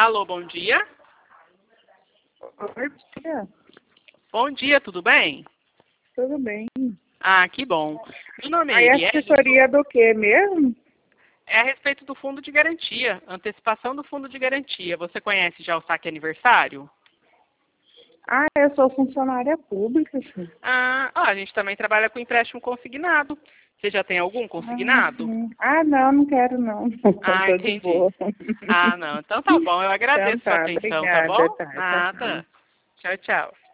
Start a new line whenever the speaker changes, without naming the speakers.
Alô, bom dia.
Oi, tia.
Bom dia, tudo bem?
Tudo bem.
Ah, que bom. Meu nome é
Aí a
Eliel,
assessoria do que mesmo?
é a respeito do fundo de garantia, antecipação do fundo de garantia. Você conhece já o saque aniversário?
Ah, eu sou funcionária pública, sim.
A gente também trabalha com empréstimo consignado. Você já tem algum
Ah,
consignado?
sim. Ah, não, não quero não.
Ah,
Tô de
entendi.
boa.
Ah, não. Então tá bom. Eu
Então
agradeço sua
tá,
atenção, tá
obrigada,
bom?
tá, tchau, tchau.
Nada. Tchau, tchau.